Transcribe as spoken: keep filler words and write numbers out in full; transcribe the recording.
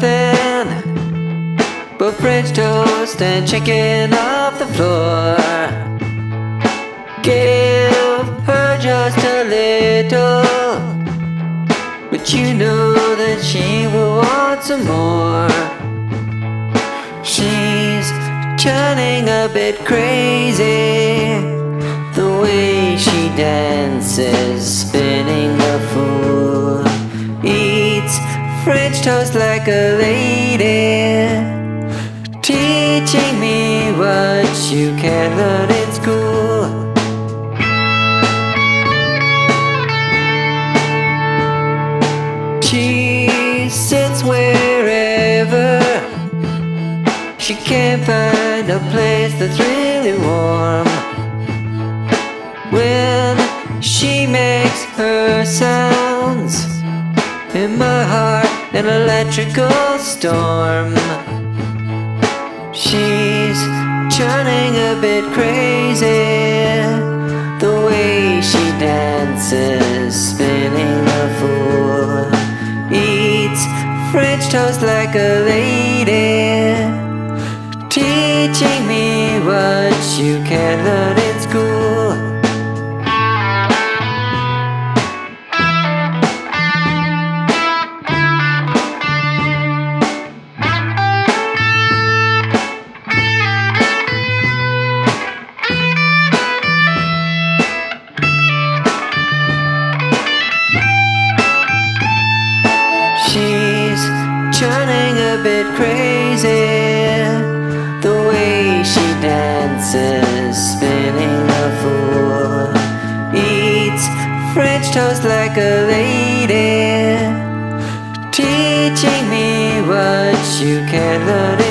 nothing but French toast and chicken off the floor. Give her just a little, but you know that she will want some more. She's turning a bit crazy, the way she dances, spinning a fool. Eats French toast like a lady, teaching me what you can't learn in school. She sits wherever she can't find a place that's really warm. When she makes her sounds, in my heart an electrical storm. She's turning a bit crazy, the way she dances, spinning a fool. Eats French toast like a lady, teaching me what you can't learn in school. She's turning a bit crazy, the way she dances, spinning a fool. Eats French toast like a lady, teaching me what you can't learn